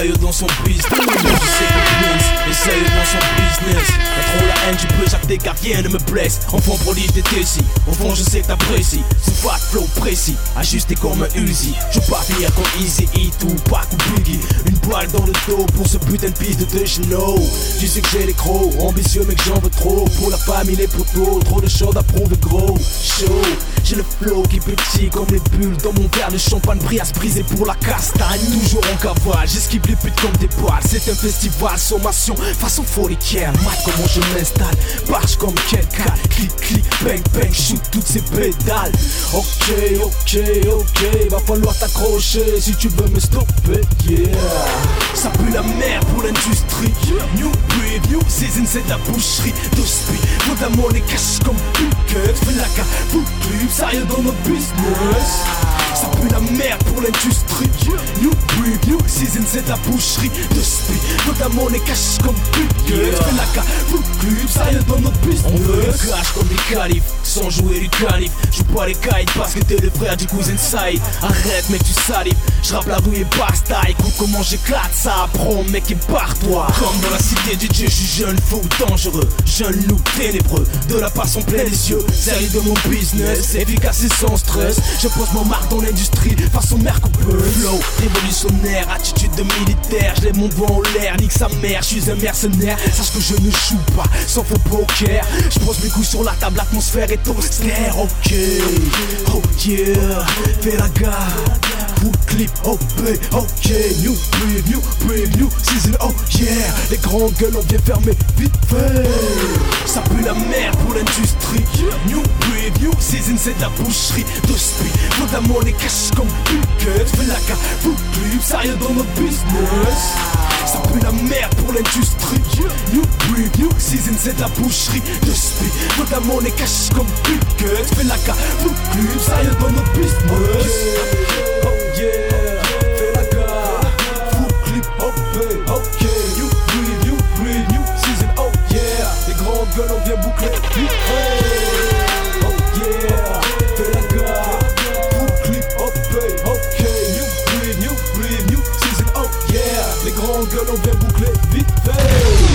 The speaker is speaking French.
sérieux dans son business. Je sais que Prince est sérieux dans son business. Y'a trop la haine, tu peux chaque dégât, rien ne me blesse. Enfant prodige des Tessie, au fond je sais que t'apprécies. C'est pas de flow précis, ajusté comme un Uzi. Je veux pas finir comme Easy E, Tupac ou Biggie. Une balle dans le dos pour ce putain de piste de Chino. Tu sais que j'ai les crocs, ambitieux mais que j'en veux trop. Pour la famille, les poteaux, trop de choses à prouver gros. Chaud, j'ai le flow qui petit comme les bulles dans mon verre de champagne pris à se briser pour la castagne. Toujours en cavale, j'esquive les putes comme des balles. C'est un festival, sommation, façon folicière. Mat comment je m'installe, marche comme quelqu'un. Clic, clic, bang, bang, shoot toutes ces pédales. Ok, ok, ok, va falloir t'accrocher si tu veux me stopper, yeah. Ça pue la merde pour l'industrie. New preview, season c'est la boucherie de speed. Faut ta monnaie cash comme bucket. Fais la carte, foot club, sérieux dans notre business. Ça pue la merde pour l'industrie. New preview, season c'est la boucherie de speed. Faut ta monnaie cash comme bucket. Fais la carte, foot club, sérieux dans notre business. On veut le cash comme des califs, sans jouer du canif. Joue pas les kites parce que t'es le frère du cousin Saïd. Arrête mec tu salives, j'rappe la rue et basta. Écoute comment j'éclate ça, prends mec et barre-toi. Comme dans la cité du Dieu, j'suis jeune, fou, dangereux. Jeune loup ténébreux, de la passion plein les yeux. Série de mon business, efficace et sans stress. Je pose mon marque dans l'industrie, façon Mercoupeuse. Flow, révolutionnaire, attitude de militaire. J'lève mon doigt en l'air, nique sa mère, j'suis un mercenaire. Sache que je ne joue pas, sans faux poker. J'pose mes couilles sur la table, l'atmosphère est austère. Ok, oh yeah, fais la gare. Full clip, oh babe, ok. New preview, season, oh yeah. Les grands gueules ont bien fermé, vite fait. Ça pue la merde pour l'industrie. New preview, season c'est la boucherie de speed. Faut ta monnaie cash comme bucket. Fais la carte, full clip, sérieux dans notre business. Ça pue la merde pour l'industrie. New preview, season c'est la boucherie de speed. Faut ta monnaie cash comme bucket. Fais la carte, full clip, sérieux dans notre business. Oh yeah, fais la gare, full clip, oh babe, ok. New preview, season, oh yeah. Les grandes gueules ont bien bouclé, vite fait. Oh yeah, fais la gare, full clip, oh babe, ok. New preview, season, oh yeah. Les grandes gueules ont bien bouclé, vite fait.